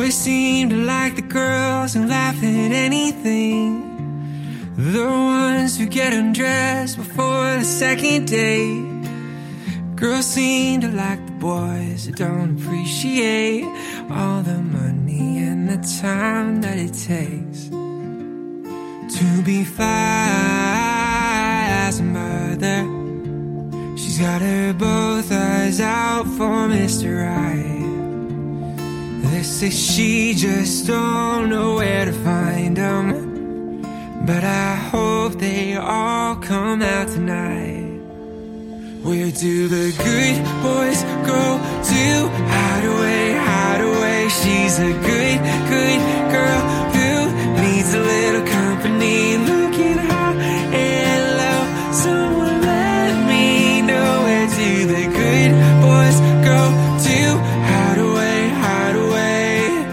Boys seem to like the girls who laugh at anything. The ones who get undressed before the second date. Girls seem to like the boys who don't appreciate all the money and the time that it takes to be fly as a mother. She's got her both eyes out for Mr. Right. They say she just don't know where to find them, but I hope they all come out tonight. Where do the good boys go to hide away, hide away? She's a good, good girl who needs a little company. Looking high and low, someone let me know. Where do the good boys go to hide away, hide away?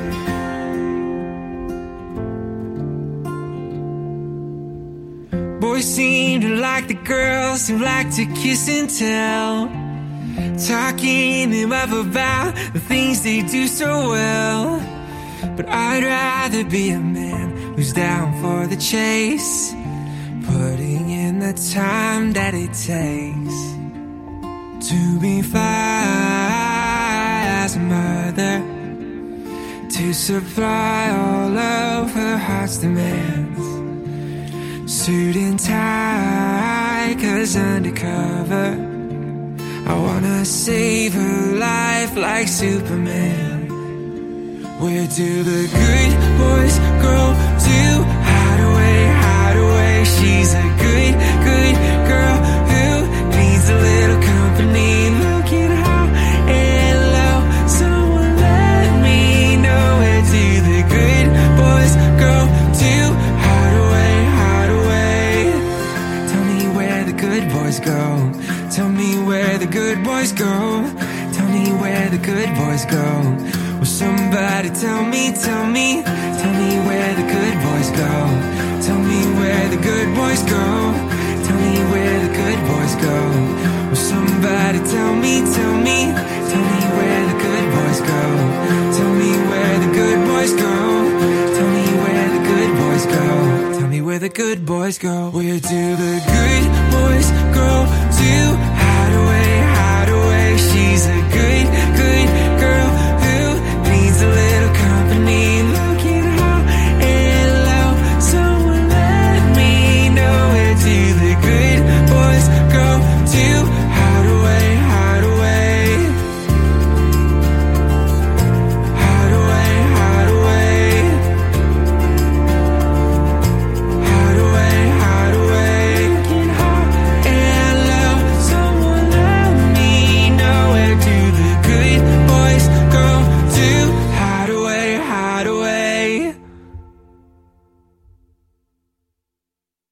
Boys seem to like the girls who like to kiss and tell, talking them up about the things they do so well. But I'd rather be a man who's down for the chase, putting in the time that it takes to be fly as a mother, to supply all of her heart's demands. Suit and tie, 'cause undercover I wanna save her life like Superman. Where do the good boys go to hide away, hide away? She's a good, good girl who needs a little company. Looking high and low, someone let me know. Where do the good boys go to hide away, hide away? Tell me where the good boys go. Tell me where the good boys go. Tell me where the good boys go. Will somebody tell me, tell me, tell me where the good boys go. Tell me where the good boys go. Tell me where the good boys go. Will somebody tell me, tell me, tell me where the good boys go. Tell me where the good boys go. Tell me where the good boys go. Tell me where the good boys go. Where do the good boys go to hide away, hide away? She's a